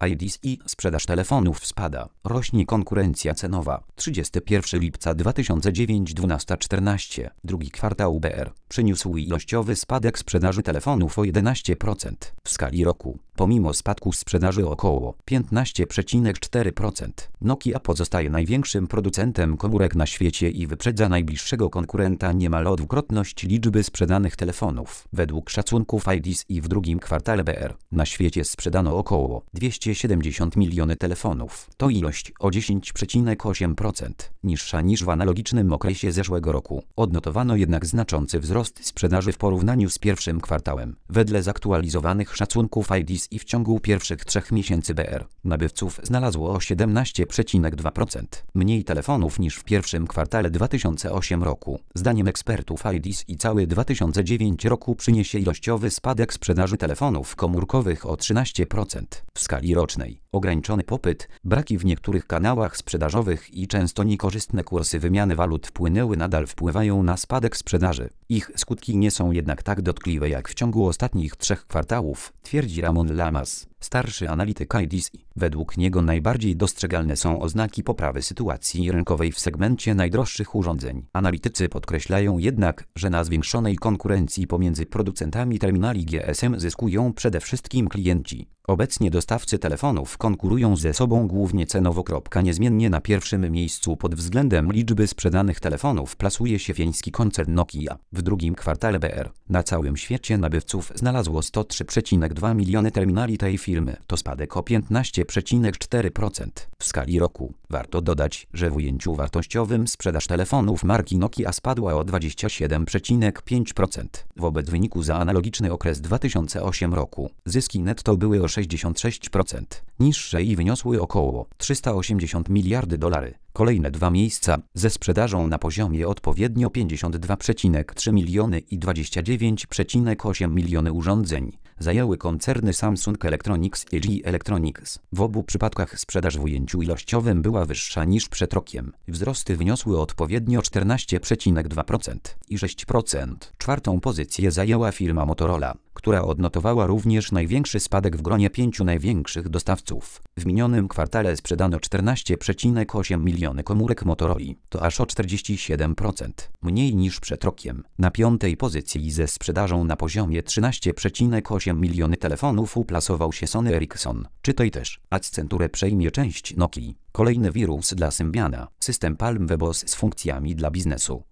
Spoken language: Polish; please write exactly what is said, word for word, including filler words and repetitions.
I D S I sprzedaż telefonów spada, rośnie konkurencja cenowa. trzydziestego pierwszego lipca dwa tysiące dziewiątego dwunasta czternaście. Drugi kwartał B R przyniósł ilościowy spadek sprzedaży telefonów o jedenaście procent w skali roku. Pomimo spadku sprzedaży o około piętnaście przecinek cztery procent, Nokia pozostaje największym producentem komórek na świecie i wyprzedza najbliższego konkurenta niemal o dwukrotność liczby sprzedanych telefonów. Według szacunków I D S I w drugim kwartale B R na świecie sprzedano około dwieście siedemdziesiąt milionów telefonów. To ilość o dziesięć przecinek osiem procent niższa niż w analogicznym okresie zeszłego roku. Odnotowano jednak znaczący wzrost sprzedaży w porównaniu z pierwszym kwartałem. Wedle zaktualizowanych szacunków I D S I w ciągu pierwszych trzech miesięcy B R nabywców znalazło o siedemnaście przecinek dwa procent mniej telefonów niż w pierwszym kwartale dwa tysiące ósmego roku. Zdaniem ekspertów I D S I cały dwa tysiące dziewiąty roku przyniesie ilościowy spadek sprzedaży telefonów komórkowych o trzynaście procent w skali rocznej. Ograniczony popyt, braki w niektórych kanałach sprzedażowych i często niekorzystne kursy wymiany walut wpłynęły nadal wpływają na spadek sprzedaży. Ich skutki nie są jednak tak dotkliwe jak w ciągu ostatnich trzech kwartałów, twierdzi Ramon Lamas, starszy analityk I D S I. Według niego najbardziej dostrzegalne są oznaki poprawy sytuacji rynkowej w segmencie najdroższych urządzeń. Analitycy podkreślają jednak, że na zwiększonej konkurencji pomiędzy producentami terminali G S M zyskują przede wszystkim klienci. Obecnie dostawcy telefonów konkurują ze sobą głównie cenowo. Niezmiennie na pierwszym miejscu pod względem liczby sprzedanych telefonów plasuje się fiński koncern Nokia. W drugim kwartale B R na całym świecie nabywców znalazło sto trzy przecinek dwa miliony terminali tej firmy. To spadek o piętnaście przecinek cztery procent w skali roku. Warto dodać, że w ujęciu wartościowym sprzedaż telefonów marki Nokia spadła o dwadzieścia siedem przecinek pięć procent wobec wyniku za analogiczny okres dwa tysiące ósmego roku. Zyski netto były o sześćdziesiąt sześć procent niższe i wyniosły około trzysta osiemdziesiąt miliardów dolarów. Kolejne dwa miejsca ze sprzedażą na poziomie odpowiednio pięćdziesiąt dwa przecinek trzy miliony i dwadzieścia dziewięć przecinek osiem miliony urządzeń zajęły koncerny Samsung Electronics i L G Electronics. W obu przypadkach sprzedaż w ujęciu ilościowym była wyższa niż przed rokiem. Wzrosty wyniosły odpowiednio czternaście przecinek dwa procent i sześć procent. Czwartą pozycję zajęła firma Motorola, która odnotowała również największy spadek w gronie pięciu największych dostawców. W minionym kwartale sprzedano czternaście przecinek osiem miliony komórek Motorola, to aż o czterdzieści siedem procent mniej niż przed rokiem. Na piątej pozycji ze sprzedażą na poziomie trzynaście przecinek osiem miliony telefonów uplasował się Sony Ericsson. Czytaj też, Accenture przejmie część Nokii. Kolejny wirus dla Symbiana, system Palm Web O S z funkcjami dla biznesu.